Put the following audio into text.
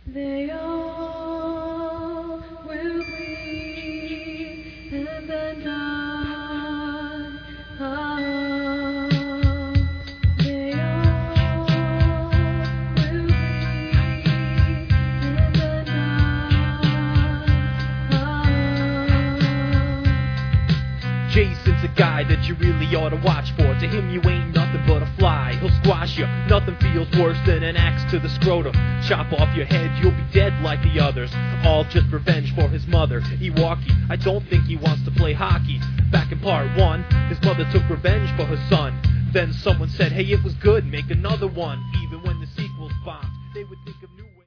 They all will bleed and then die. They all will bleed and then die. Jason's a guy that you really ought to watch for. To him you ain't nothing but a fly. He'll squash you. Nothing feels worse than an axe to the scrotum. Chop off your head, you'll be dead like the others. All just revenge for his mother, Iwaki. I don't think he wants to play hockey. Back in part 1, his mother took revenge for her son. Then someone said, hey, it was good, make another one. Even when